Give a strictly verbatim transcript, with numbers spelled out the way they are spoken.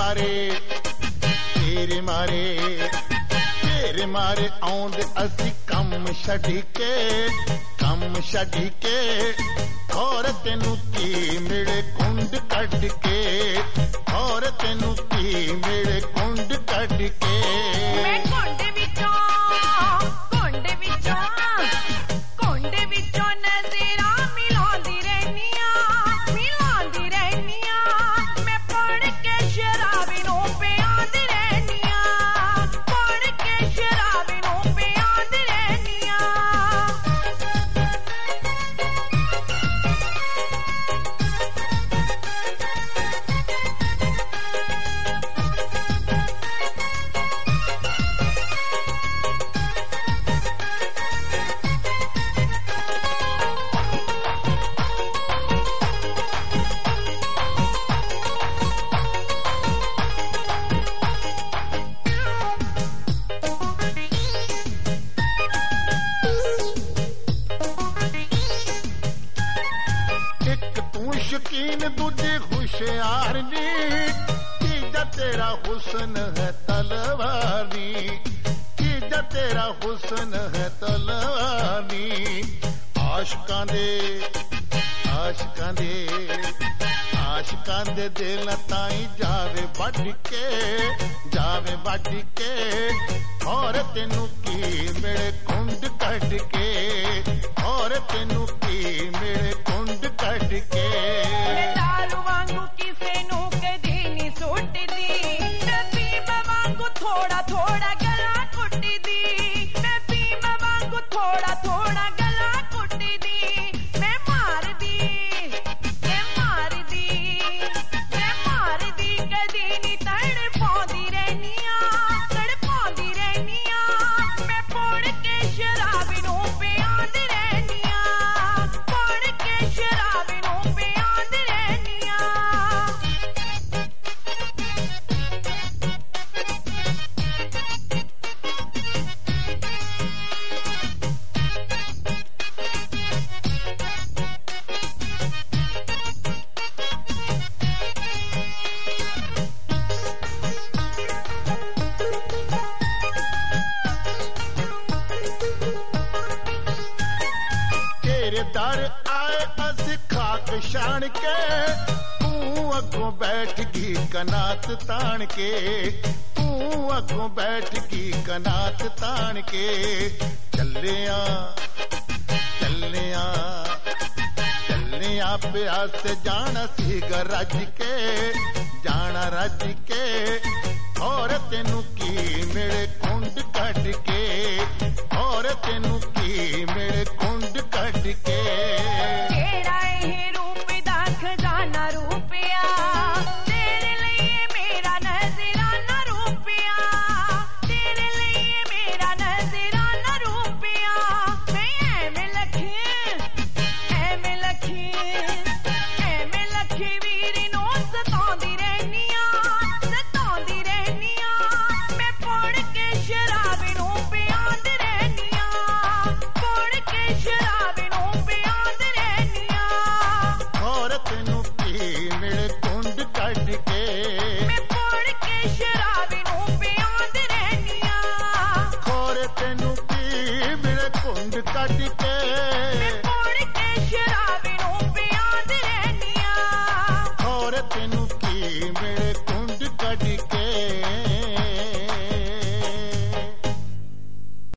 मारे तेरे मारे तेरे मारे आउंदे असी कम छड्डी के कम छड्डी के और तेनू की मेरे कुंड कढ के और तेनू की मेरे कुंड कढ के मैं कुंड विचों कुंड विचों कुंड विचों नजरा मिलांदी रहनिया मिलांदी रहनिया मैं पढ़ के शराबी नूं प्यांदी रहनिया पढ़ के शराबी नूं प्यांदी रहनिया शकीन दूजे होशियार नी तीजा तेरा हुस्न है तलवारी तीजा तेरा हुस्न है तलवारी आशिकां दे आशिकां दे आशिकां दे दिल ताई जावे वड के जावे वड के और तेनू की मेरे कुंड कढ के और तेनू की मेरे कुंड कढ के दारू वांगू किसे नू कदी नहीं सुटदी मैं पीवा वांगू थोड़ा थोड़ा गला कुटदी मैं पीवा वांगू थोड़ा थोड़ा गला कुटदी मैं मारदी मैं मारदी मैं मारदी कदी नहीं तड़पांदी रहनिया तड़पांदी रहनिया मैं पढ़ के शराबी नूं प्यांदी रहनिया पढ़ के शराबी नूं प्यांदी रहनिया तेरे दर आए अस खाक छाण के तू अगों बैठ गई कनात तान के तू अगों बैठ गई कनात तान के चलिया चलिया चलिया प्यास जाना सीगा रज के जाना रज के और तेनू की मेरे